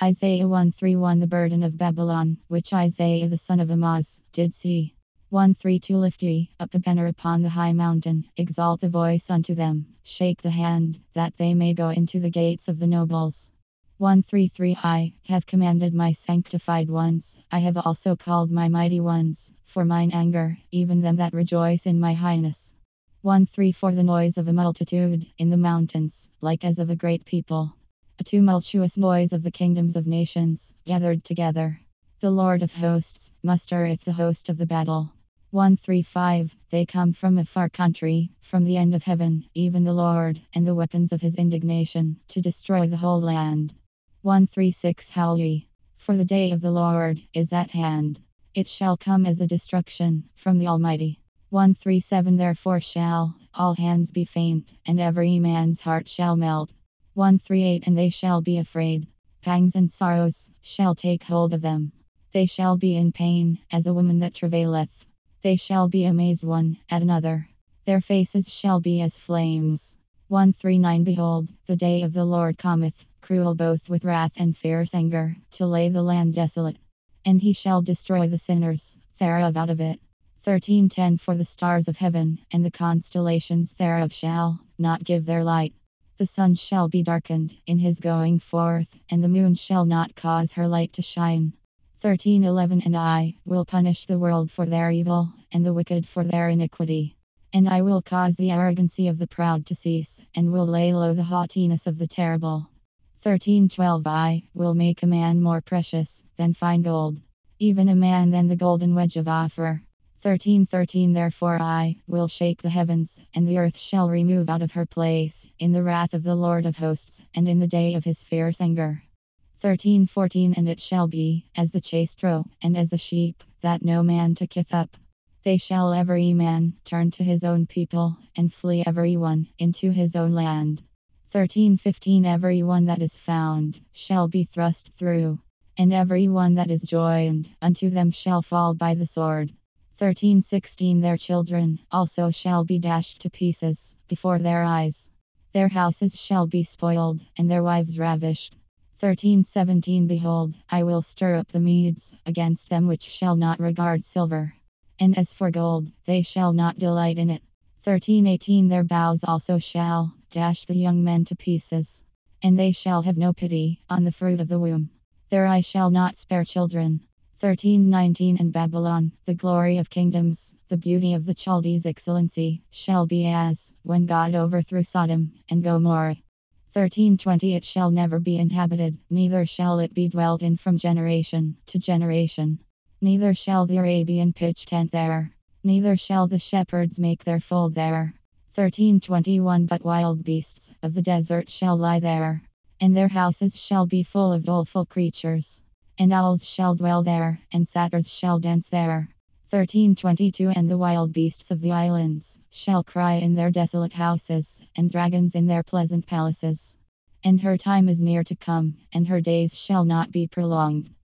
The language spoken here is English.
Isaiah 1:3-1 The burden of Babylon, which Isaiah the son of Amoz did see. 1:3-2 Lift ye up a banner upon the high mountain, exalt the voice unto them, shake the hand, that they may go into the gates of the nobles. 1:3-3 I have commanded my sanctified ones, I have also called my mighty ones, for mine anger, even them that rejoice in my highness. 1:3-4 The noise of a multitude in the mountains, like as of a great people. A tumultuous noise of the kingdoms of nations, gathered together. The Lord of hosts mustereth the host of the battle. 1:3-5 They come from a far country, from the end of heaven, even the Lord, and the weapons of his indignation, to destroy the whole land. 1:3-6 Howl ye, for the day of the Lord is at hand. It shall come as a destruction from the Almighty. 1:3-7 Therefore shall all hands be faint, and every man's heart shall melt. 1:3-8 And they shall be afraid. Pangs and sorrows shall take hold of them. They shall be in pain, as a woman that travaileth. They shall be amazed one at another. Their faces shall be as flames. 1:3-9 Behold, the day of the Lord cometh, cruel both with wrath and fierce anger, to lay the land desolate. And he shall destroy the sinners thereof out of it. 13:10 For the stars of heaven, and the constellations thereof shall not give their light. The sun shall be darkened in his going forth, and the moon shall not cause her light to shine. 13:11 And I will punish the world for their evil, and the wicked for their iniquity. And I will cause the arrogancy of the proud to cease, and will lay low the haughtiness of the terrible. 13:12 I will make a man more precious than fine gold, even a man than the golden wedge of Ophir. 13:13 Therefore I will shake the heavens, and the earth shall remove out of her place, in the wrath of the Lord of hosts, and in the day of his fierce anger. 13:14 And it shall be, as the chased roe, and as a sheep, that no man taketh up. They shall every man turn to his own people, and flee every one into his own land. 13:15 Every one that is found shall be thrust through, and every one that is joined unto them shall fall by the sword. 13:16 Their children also shall be dashed to pieces before their eyes. Their houses shall be spoiled, and their wives ravished. 13:17 Behold, I will stir up the Medes against them which shall not regard silver. And as for gold, they shall not delight in it. 13:18 Their bows also shall dash the young men to pieces. And they shall have no pity on the fruit of the womb. Their eye shall not spare children. 13:19 And Babylon, the glory of kingdoms, the beauty of the Chaldees' excellency, shall be as when God overthrew Sodom and Gomorrah. 13:20 It shall never be inhabited, neither shall it be dwelt in from generation to generation. Neither shall the Arabian pitch tent there, neither shall the shepherds make their fold there. 13:21 But wild beasts of the desert shall lie there, and their houses shall be full of doleful creatures. And owls shall dwell there, and satyrs shall dance there. 13:22 And the wild beasts of the islands shall cry in their desolate houses, and dragons in their pleasant palaces. And her time is near to come, and her days shall not be prolonged.